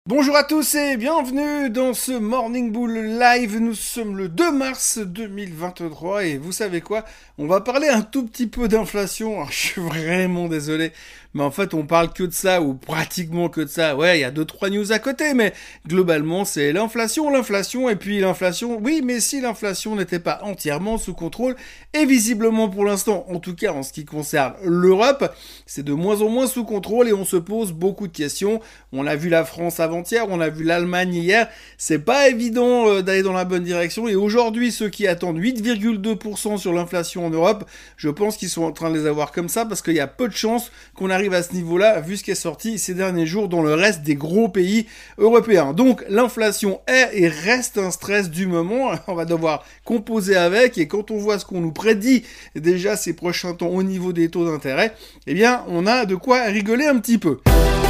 Bonjour à tous et bienvenue dans ce Morning Bull Live. Nous sommes le 2 mars 2023 et vous savez quoi? On va parler un tout petit peu d'inflation. Alors, je suis vraiment désolé, mais en fait on parle que de ça ou pratiquement que de ça. Ouais, il y a 2-3 news à côté, mais globalement c'est l'inflation et puis l'inflation. Oui, mais si l'inflation n'était pas entièrement sous contrôle et visiblement pour l'instant, en tout cas en ce qui concerne l'Europe, c'est de moins en moins sous contrôle et on se pose beaucoup de questions. On a vu la France avant-hier, on a vu l'Allemagne hier. C'est pas évident d'aller dans la bonne direction. Et aujourd'hui, ceux qui attendent 8,2% sur l'inflation en Europe, je pense qu'ils sont en train de les avoir comme ça parce qu'il y a peu de chances qu'on arrive à ce niveau-là, vu ce qui est sorti ces derniers jours dans le reste des gros pays européens. Donc, l'inflation est et reste un stress du moment. On va devoir composer avec. Et quand on voit ce qu'on nous prédit déjà ces prochains temps au niveau des taux d'intérêt, eh bien, on a de quoi rigoler un petit peu.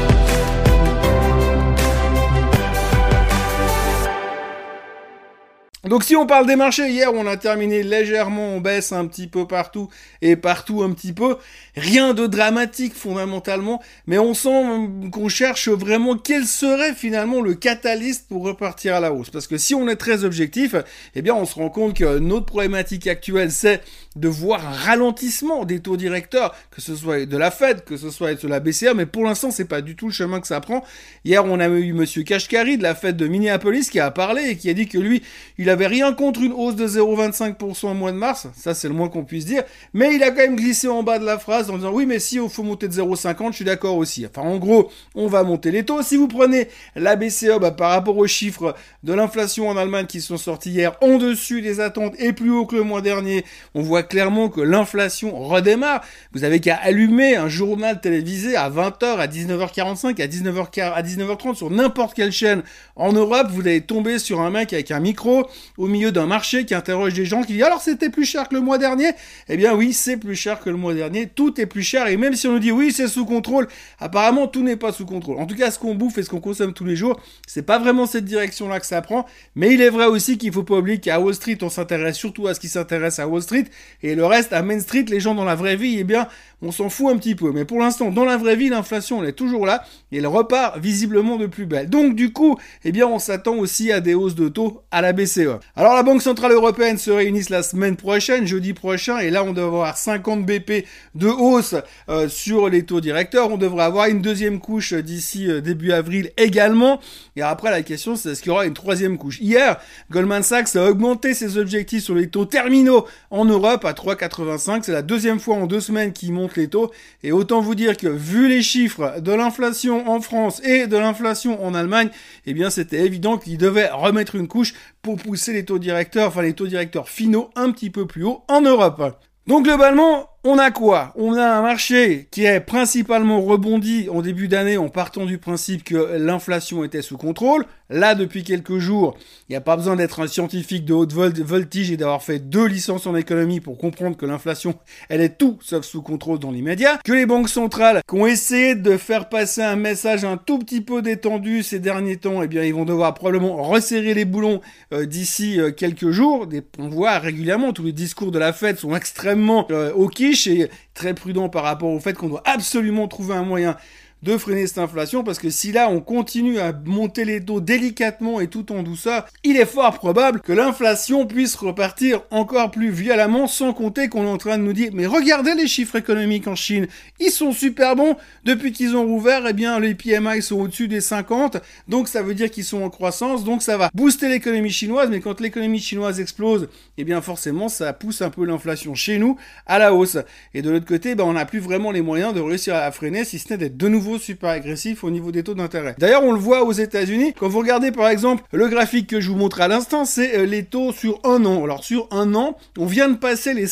Donc si on parle des marchés, hier on a terminé légèrement en baisse un petit peu partout et partout un petit peu. Rien de dramatique fondamentalement, mais on sent qu'on cherche vraiment quel serait finalement le catalyste pour repartir à la hausse. Parce que si on est très objectif, eh bien on se rend compte que notre problématique actuelle c'est de voir un ralentissement des taux directeurs, que ce soit de la Fed, que ce soit de la BCE, mais pour l'instant c'est pas du tout le chemin que ça prend. Hier on a eu monsieur Kashkari de la Fed de Minneapolis qui a parlé et qui a dit que lui, il avait rien contre une hausse de 0,25% au mois de mars, ça c'est le moins qu'on puisse dire, mais il a quand même glissé en bas de la phrase en disant oui mais si il faut monter de 0,50, je suis d'accord aussi. Enfin en gros, on va monter les taux. Si vous prenez la BCE par rapport aux chiffres de l'inflation en Allemagne qui sont sortis hier en dessus des attentes et plus haut que le mois dernier, on voit clairement que l'inflation redémarre. Vous avez qu'à allumer un journal télévisé à 20h, à 19h45, à 19h30 sur n'importe quelle chaîne en Europe, vous allez tomber sur un mec avec un micro au milieu d'un marché qui interroge des gens qui disent alors c'était plus cher que le mois dernier. Eh bien oui, c'est plus cher que le mois dernier, tout est plus cher et même si on nous dit oui c'est sous contrôle, apparemment tout n'est pas sous contrôle. En tout cas ce qu'on bouffe et ce qu'on consomme tous les jours, c'est pas vraiment cette direction là que ça prend, mais il est vrai aussi qu'il faut pas oublier qu'à Wall Street on s'intéresse surtout à ce qui s'intéresse à Wall Street et le reste à Main Street, les gens dans la vraie vie, eh bien on s'en fout un petit peu. Mais pour l'instant dans la vraie vie l'inflation elle est toujours là et elle repart visiblement de plus belle. Donc du coup, eh bien on s'attend aussi à des hausses de taux à la BCE. Alors la Banque Centrale Européenne se réunissent la semaine prochaine, jeudi prochain, et là on devrait avoir 50 BP de hausse sur les taux directeurs. On devrait avoir une deuxième couche d'ici début avril également. Et après la question c'est est-ce qu'il y aura une troisième couche. Hier, Goldman Sachs a augmenté ses objectifs sur les taux terminaux en Europe à 3,85. C'est la deuxième fois en 2 semaines qu'il monte les taux. Et autant vous dire que vu les chiffres de l'inflation en France et de l'inflation en Allemagne, eh bien c'était évident qu'il devait remettre une couche pour pousser les taux directeurs finaux un petit peu plus haut en Europe. Donc globalement, on a quoi? On a un marché qui est principalement rebondi en début d'année en partant du principe que l'inflation était sous contrôle. Là, depuis quelques jours, il n'y a pas besoin d'être un scientifique de haute voltige et d'avoir fait 2 licences en économie pour comprendre que l'inflation, elle est tout sauf sous contrôle dans l'immédiat. Que les banques centrales qui ont essayé de faire passer un message un tout petit peu détendu ces derniers temps, eh bien, ils vont devoir probablement resserrer les boulons d'ici quelques jours. On voit régulièrement, tous les discours de la Fed sont extrêmement au quiche et très prudents par rapport au fait qu'on doit absolument trouver un moyen de freiner cette inflation, parce que si là on continue à monter les taux délicatement et tout en douceur, il est fort probable que l'inflation puisse repartir encore plus violemment, sans compter qu'on est en train de nous dire mais regardez les chiffres économiques en Chine, ils sont super bons, depuis qu'ils ont rouvert, eh bien les PMI sont au-dessus des 50, donc ça veut dire qu'ils sont en croissance, donc ça va booster l'économie chinoise, mais quand l'économie chinoise explose, eh bien forcément ça pousse un peu l'inflation chez nous à la hausse. Et de l'autre côté, on n'a plus vraiment les moyens de réussir à la freiner, si ce n'est d'être de nouveau super agressif au niveau des taux d'intérêt. D'ailleurs, on le voit aux États-Unis. Quand vous regardez par exemple le graphique que je vous montre à l'instant, c'est les taux sur un an. Alors sur un an, on vient de passer les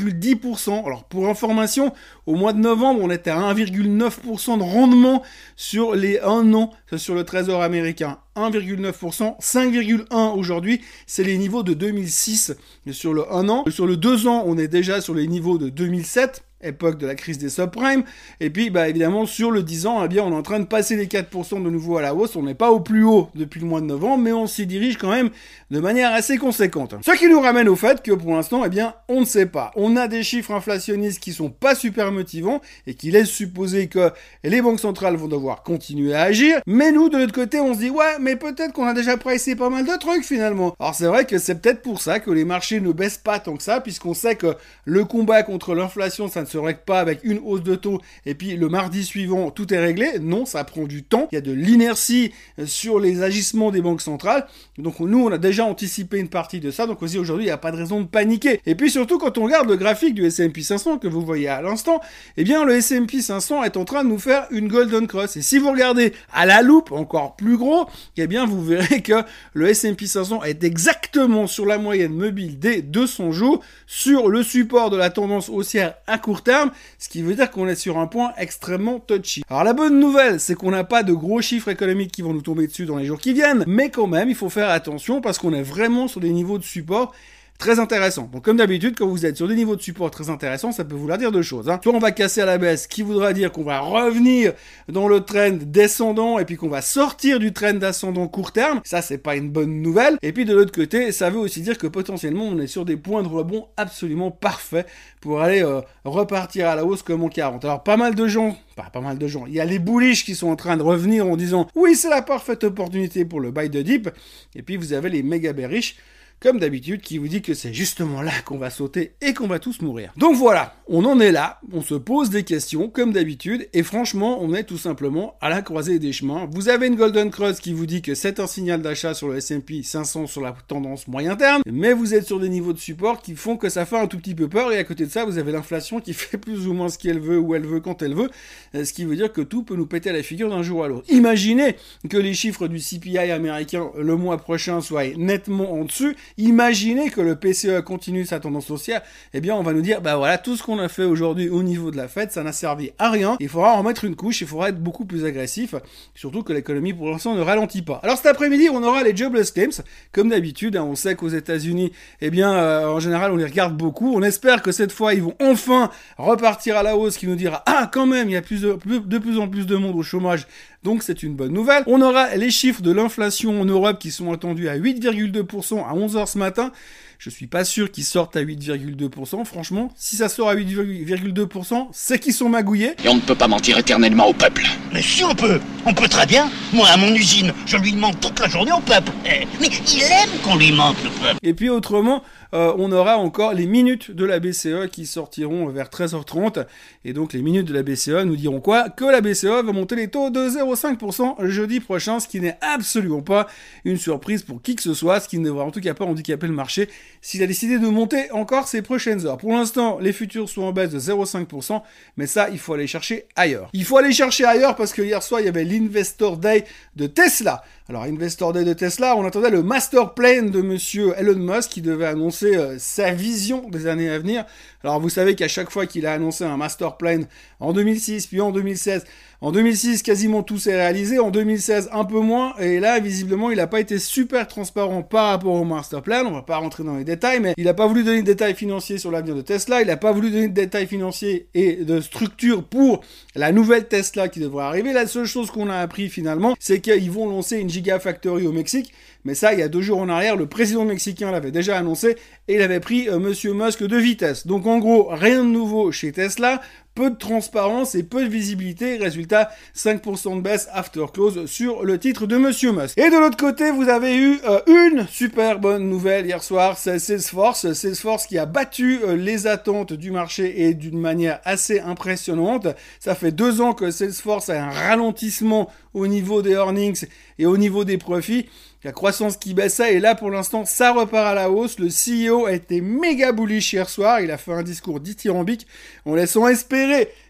5,10%. Alors pour information, au mois de novembre, on était à 1,9% de rendement sur les 1 an sur le trésor américain. 1,9%, 5,1 aujourd'hui, c'est les niveaux de 2006 sur le 1 an. Sur le 2 ans, on est déjà sur les niveaux de 2007. époque de la crise des subprimes. Et puis, évidemment, sur le 10 ans, eh bien, on est en train de passer les 4% de nouveau à la hausse. On n'est pas au plus haut depuis le mois de novembre, mais on s'y dirige quand même de manière assez conséquente. Ce qui nous ramène au fait que, pour l'instant, eh bien, on ne sait pas. On a des chiffres inflationnistes qui sont pas super motivants et qui laissent supposer que les banques centrales vont devoir continuer à agir. Mais nous, de l'autre côté, on se dit, ouais, mais peut-être qu'on a déjà pricé pas mal de trucs, finalement. Alors, c'est vrai que c'est peut-être pour ça que les marchés ne baissent pas tant que ça, puisqu'on sait que le combat contre l'inflation, ça ne se règle pas avec une hausse de taux et puis le mardi suivant, tout est réglé. Non, ça prend du temps. Il y a de l'inertie sur les agissements des banques centrales. Donc, nous, on a déjà anticipé une partie de ça. Donc, aussi, aujourd'hui, il n'y a pas de raison de paniquer. Et puis, surtout, quand on regarde le graphique du S&P 500 que vous voyez à l'instant, eh bien, le S&P 500 est en train de nous faire une Golden Cross. Et si vous regardez à la loupe, encore plus gros, eh bien, vous verrez que le S&P 500 est exactement sur la moyenne mobile des 200 jours, sur le support de la tendance haussière à court terme, ce qui veut dire qu'on est sur un point extrêmement touchy. Alors, la bonne nouvelle, c'est qu'on n'a pas de gros chiffres économiques qui vont nous tomber dessus dans les jours qui viennent, mais quand même, il faut faire attention parce qu'on est vraiment sur des niveaux de support très intéressant. Donc comme d'habitude, quand vous êtes sur des niveaux de support très intéressants, ça peut vouloir dire deux choses. Soit on va casser à la baisse, qui voudra dire qu'on va revenir dans le trend descendant et puis qu'on va sortir du trend ascendant court terme. Ça, c'est pas une bonne nouvelle. Et puis de l'autre côté, ça veut aussi dire que potentiellement, on est sur des points de rebond absolument parfaits pour aller repartir à la hausse comme en 40. Alors pas mal de gens, il y a les bullish qui sont en train de revenir en disant « Oui, c'est la parfaite opportunité pour le buy de dip ». Et puis vous avez les méga bearish comme d'habitude, qui vous dit que c'est justement là qu'on va sauter et qu'on va tous mourir. Donc voilà, on en est là, on se pose des questions, comme d'habitude, et franchement, on est tout simplement à la croisée des chemins. Vous avez une Golden Cross qui vous dit que c'est un signal d'achat sur le S&P 500 sur la tendance moyen terme, mais vous êtes sur des niveaux de support qui font que ça fait un tout petit peu peur, et à côté de ça, vous avez l'inflation qui fait plus ou moins ce qu'elle veut, où elle veut, quand elle veut, ce qui veut dire que tout peut nous péter à la figure d'un jour à l'autre. Imaginez que les chiffres du CPI américain le mois prochain soient nettement en dessus. Imaginez que le PCE continue sa tendance haussière, eh bien on va nous dire, voilà, tout ce qu'on a fait aujourd'hui au niveau de la Fed, ça n'a servi à rien, il faudra en mettre une couche, il faudra être beaucoup plus agressif, surtout que l'économie pour l'instant ne ralentit pas. Alors cet après-midi, on aura les jobless claims, comme d'habitude, on sait qu'aux États-Unis, en général, on les regarde beaucoup, on espère que cette fois, ils vont enfin repartir à la hausse, qui nous dira, quand même, il y a de plus en plus de monde au chômage, donc c'est une bonne nouvelle. On aura les chiffres de l'inflation en Europe qui sont attendus à 8,2% à 11h ce matin. Je suis pas sûr qu'ils sortent à 8,2%. Franchement, si ça sort à 8,2%, c'est qu'ils sont magouillés. Et on ne peut pas mentir éternellement au peuple. Mais si on peut très bien. Moi, à mon usine, je lui mente toute la journée au peuple. Mais il aime qu'on lui mente, le peuple. Et puis autrement, on aura encore les minutes de la BCE qui sortiront vers 13h30. Et donc les minutes de la BCE nous diront quoi? Que la BCE va monter les taux de 0,5% jeudi prochain, ce qui n'est absolument pas une surprise pour qui que ce soit, ce qui ne devrait en tout cas pas handicaper le marché s'il a décidé de monter encore ces prochaines heures. Pour l'instant, les futurs sont en baisse de 0,5%, mais ça, il faut aller chercher ailleurs. Il faut aller chercher ailleurs parce que hier soir, il y avait l'Investor Day de Tesla. Alors, Investor Day de Tesla, on attendait le master plan de monsieur Elon Musk qui devait annoncer sa vision des années à venir. Alors, vous savez qu'à chaque fois qu'il a annoncé un master plan en 2006, puis en 2016, en 2006, quasiment tout s'est réalisé. En 2016, un peu moins. Et là, visiblement, il n'a pas été super transparent par rapport au master plan. On va pas rentrer dans les détails, mais il n'a pas voulu donner de détails financiers sur l'avenir de Tesla. Il n'a pas voulu donner de détails financiers et de structure pour la nouvelle Tesla qui devrait arriver. La seule chose qu'on a appris finalement, c'est qu'ils vont lancer une Gigafactory au Mexique. Mais ça, il y a 2 jours en arrière, le président mexicain l'avait déjà annoncé et il avait pris monsieur Musk de vitesse. Donc en gros, rien de nouveau chez Tesla. Peu de transparence et peu de visibilité. Résultat, 5% de baisse after close sur le titre de monsieur Musk. Et de l'autre côté, vous avez eu une super bonne nouvelle hier soir, c'est Salesforce. Salesforce qui a battu les attentes du marché et d'une manière assez impressionnante. Ça fait 2 ans que Salesforce a un ralentissement au niveau des earnings et au niveau des profits. La croissance qui baissait et là pour l'instant ça repart à la hausse. Le CEO a été méga bullish hier soir, il a fait un discours dithyrambique en laissant espérer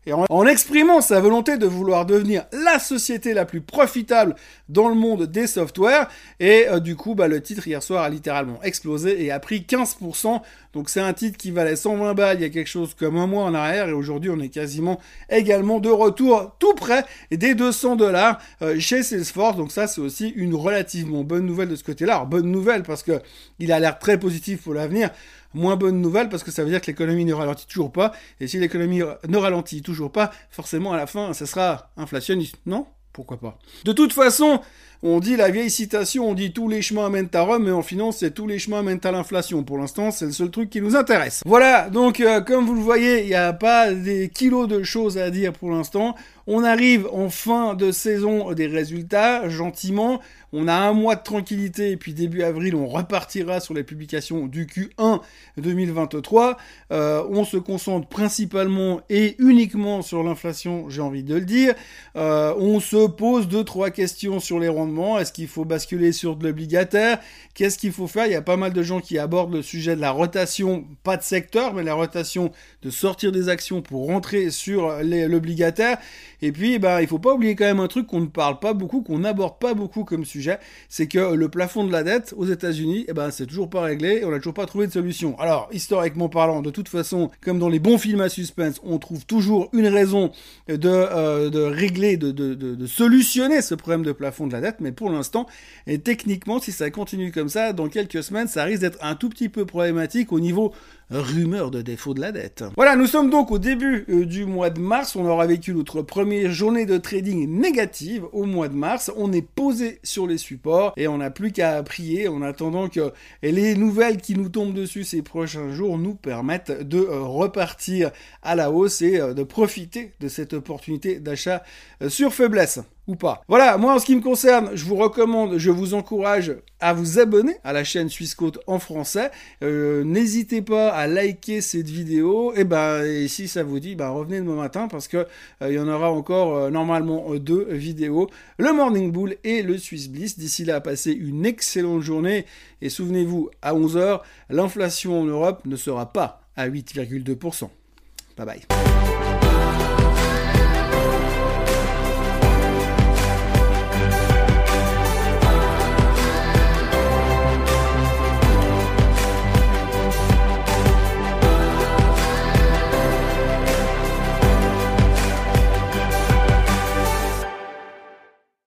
et en exprimant sa volonté de vouloir devenir la société la plus profitable dans le monde des softwares. Et du coup, le titre hier soir a littéralement explosé et a pris 15%. Donc c'est un titre qui valait 120 balles il y a quelque chose comme un mois en arrière, et aujourd'hui on est quasiment également de retour tout près des $200 chez Salesforce. Donc ça, c'est aussi une relativement bonne nouvelle de ce côté-là. Alors bonne nouvelle parce que il a l'air très positif pour l'avenir. Moins bonne nouvelle parce que ça veut dire que l'économie ne ralentit toujours pas. Et si l'économie ne ralentit toujours pas, forcément à la fin, ça sera inflationniste. Non ? Pourquoi pas ? De toute façon, on dit la vieille citation, on dit tous les chemins mènent à Rome, mais en finance, c'est tous les chemins mènent à l'inflation. Pour l'instant, c'est le seul truc qui nous intéresse. Voilà, donc comme vous le voyez, il n'y a pas des kilos de choses à dire pour l'instant. On arrive en fin de saison des résultats, gentiment. On a un mois de tranquillité et puis début avril, on repartira sur les publications du Q1 2023. On se concentre principalement et uniquement sur l'inflation, j'ai envie de le dire. On se pose 2-3 questions sur les rendements. Est-ce qu'il faut basculer sur de l'obligataire ? Qu'est-ce qu'il faut faire ? Il y a pas mal de gens qui abordent le sujet de la rotation, pas de secteur, mais la rotation de sortir des actions pour rentrer sur l'obligataire. Et puis, il faut pas oublier quand même un truc qu'on ne parle pas beaucoup, qu'on n'aborde pas beaucoup comme sujet, c'est que le plafond de la dette aux États-Unis, c'est toujours pas réglé et on n'a toujours pas trouvé de solution. Alors, historiquement parlant, de toute façon, comme dans les bons films à suspense, on trouve toujours une raison de régler, de solutionner ce problème de plafond de la dette, mais pour l'instant, et techniquement, si ça continue comme ça, dans quelques semaines, ça risque d'être un tout petit peu problématique au niveau rumeur de défaut de la dette. Voilà, nous sommes donc au début du mois de mars. On aura vécu notre première journée de trading négative au mois de mars. On est posé sur les supports et on n'a plus qu'à prier en attendant que les nouvelles qui nous tombent dessus ces prochains jours nous permettent de repartir à la hausse et de profiter de cette opportunité d'achat sur faiblesse. Ou pas. Voilà, moi en ce qui me concerne, je vous recommande, je vous encourage à vous abonner à la chaîne Swissquote en français. N'hésitez pas à liker cette vidéo. Et si ça vous dit, revenez demain matin parce que il y en aura encore normalement 2 vidéos, le Morning Bull et le Swiss Bliss. D'ici là, passez une excellente journée et souvenez-vous, à 11h, l'inflation en Europe ne sera pas à 8,2%. Bye bye.